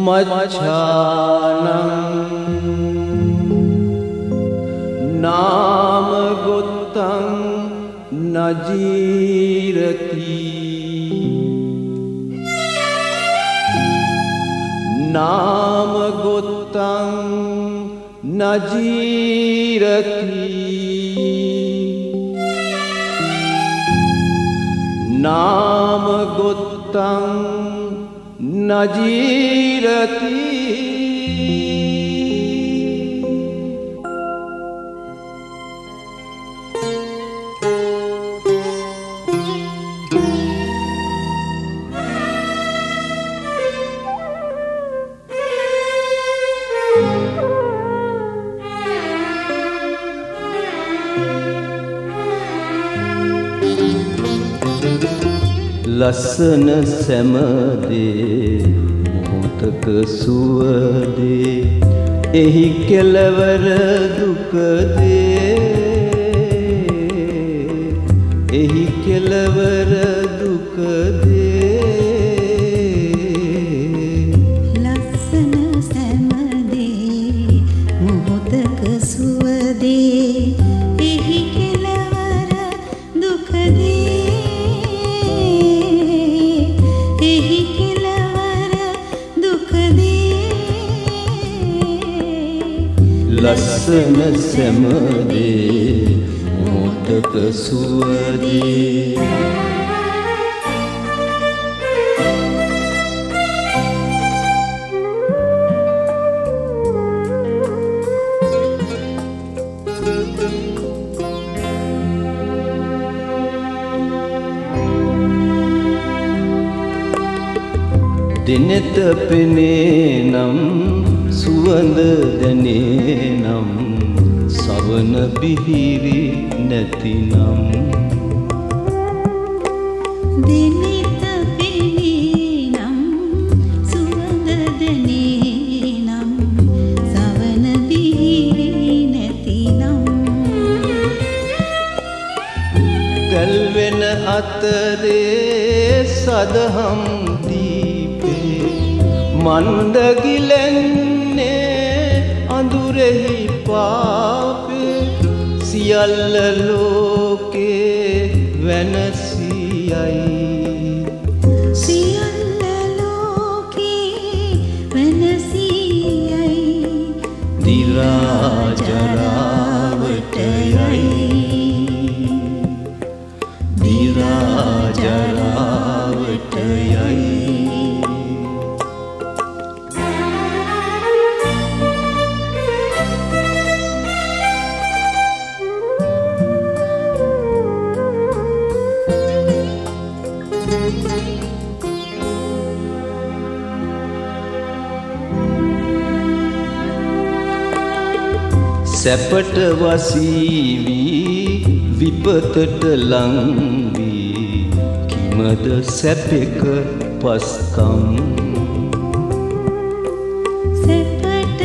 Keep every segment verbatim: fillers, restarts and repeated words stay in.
मच्छानं नाम गोत्तं न जीरति नाम गोत्तं न जीरति नाम गोत्तं न जीरति ලස්සන සැමදේ මොහොතක සුවදේ එහි කෙලවර දුකදේ එහි කෙලවර දුකදේ ලස්සන සැමදේ මොහොතක සුවදේ එහි කෙලවර දුකදේ ලස්සන සැමදේ මොහොතක සුවදේ දිනෙත පෙනේ නම් සුවඳ දැනේ නම් සවන බිහිරි නැතිනම් දිනෙත පෙනේ නම් සුවඳ දැනේ නම් සවන බිහිරි නැතිනම් දැල් වෙන අතරේ සදහම් මන්ද ගිලෙන්නේ අඳුරෙහි පාපේ සියල්ල ලෝකේ වෙනසියයි සියල්ල ලෝකේ වෙනසියයි දිරා ජරාවට යයි දිරා ජරාවට යයි සැපට වසීවී විපතට ලංවී කිමද සැපෙක පස්කම් සැපට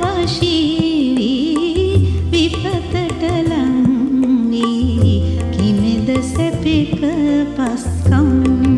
වශීවී විපතට ලංවී කිමද සැපෙක පස්කම්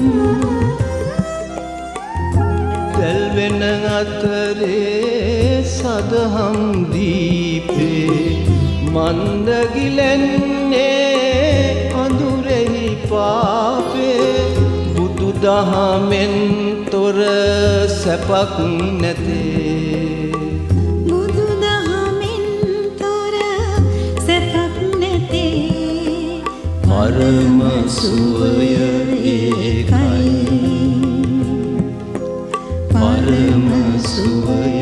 දැල් වෙන අතරේ සදහම් දීපේ මන්ද ගිලෙන්නේ අඳුරෙහි පාපේ බුදු දහමෙන් තොර සැපක් නැතේ බුදු දහමෙන් තොර සැපක් නැතේ පරම සුවය ඒකයි පරම සුවය